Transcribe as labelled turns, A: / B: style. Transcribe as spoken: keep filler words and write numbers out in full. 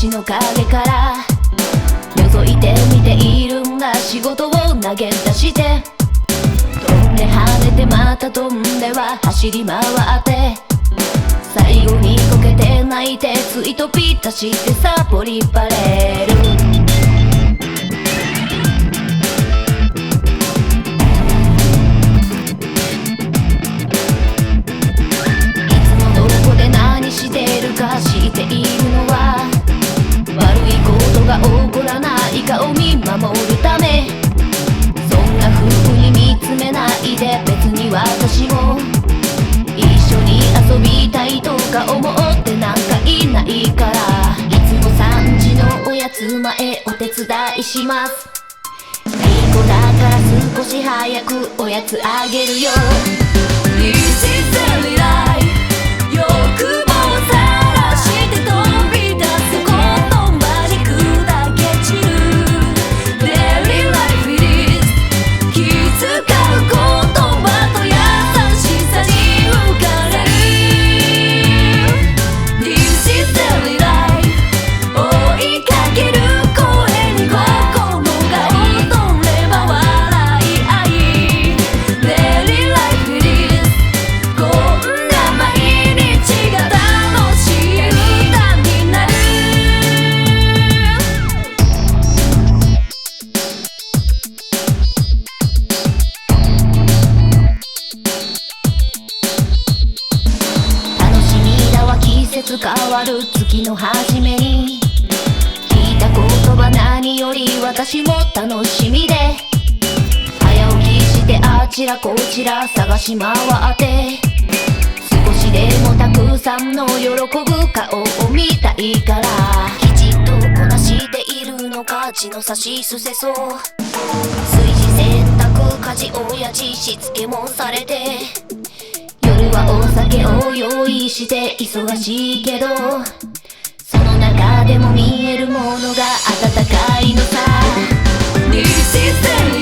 A: ちの陰から覗いて見ているんだ。仕事を投げ出して飛んで跳ねてまた飛んでは走り回って最後にこけて泣いてついとピッタしてサボりバレる。してるか知っているのは悪いことが起こらないかを見守るため。そんな風に見つめないで別に私も一緒に遊びたいとか思ってなんかいないから。いつもさんじのおやつ前お手伝いします。いい子だから少し早くおやつあげるよ。 This is daily life 欲望さして飛び出す言葉に砕け散る Daily life it is 気遣う言葉と優しさに浮かれる This is daily life 追いかける声に心が踊れば笑い合い Daily life it is こんな毎日が楽しい歌になる。楽しみだわ季節変わる月の初めに聞いた言葉何より私も楽しみで早起きしてあちらこちら探し回って少しでもたくさんの喜ぶ顔を見たいから。きちっとこなしているのか地のさしすせそう炊事洗濯家事親父しつけもされて夜はお酒を用意して忙しいけどその中でも見えるものが温かいのさ。 This is the